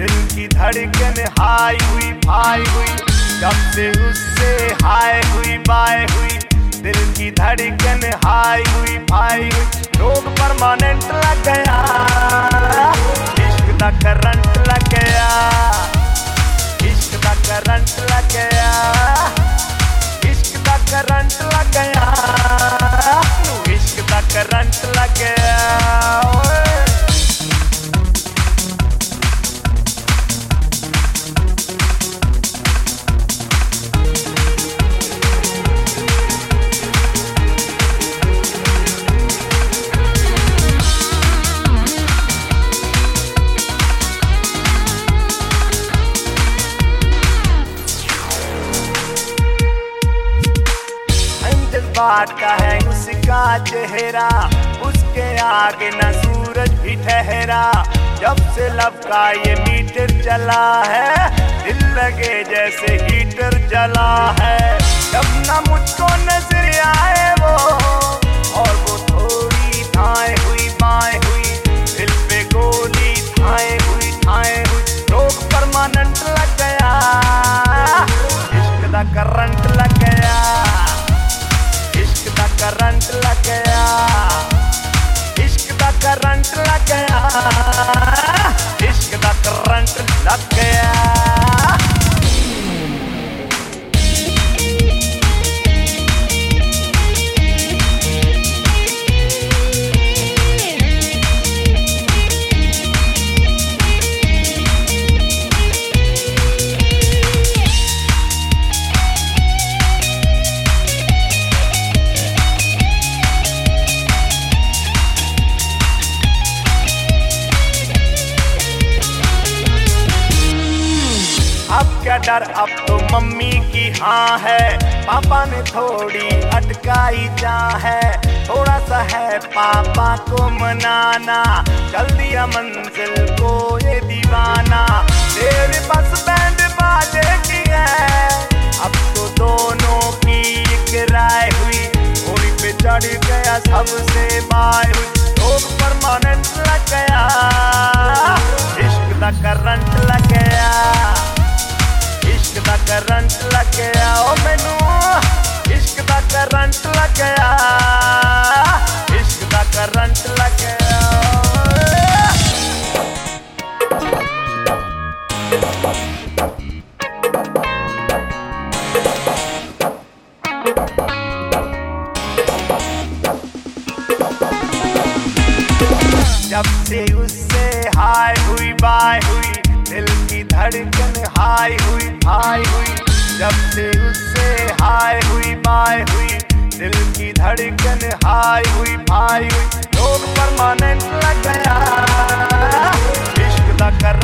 दिल की धड़कन हाई हुई भाई हुई, जब से उससे हाय हुई बाय हुई। दिल की धड़कन हाई हुई भाई हुई, रोग परमानेंट लग गया, इश्क दा करंट लग गया, इश्क दा करंट लग गया, इश्क दा करंट लग गया, इश्क दा करंट लग गया। बात का है उसका चेहरा, उसके आगे न सूरज भी ठहरा। जब से लब का ये मीटर चला है, दिल लगे जैसे हीटर जला है। जब न मुझको नजर आए वो, और वो थोड़ी थाए हुई बाएं हुई, दिल पे गोली थाए हुई रोग परमानेंट लग गया, इश्क दा करंट लग गया, करंट लग गया, इश्क दा करंट लग गया, इश्क दा करंट लग गया। अब क्या डर, अब तो मम्मी की हाँ है, पापा ने थोड़ी अटकाई जा है। थोड़ा सा है पापा को मनाना, चल दिया मंजिल को ये दीवाना। तेरे बस बैंड बाजेगी है, अब तो दोनों की एक राय हुई, घोड़ी पे चढ़ गया सबसे बाय हुई, रोग परमानेंट लग गया, इश्क दा करंट लग गया, इश्क दा करंट लग गया। ओ मैनू इश्क दा करंट लग गया, इश्क दा करंट लग गया। जब से उससे हाय हुई बाय हुई, दिल की धड़कन हाई हुई भाई हुई, जब से उससे हाय हुई बाय हुई, दिल की धड़कन हाई हुई भाई हुई, रोग परमानेंट लग गया, इश्क दा कर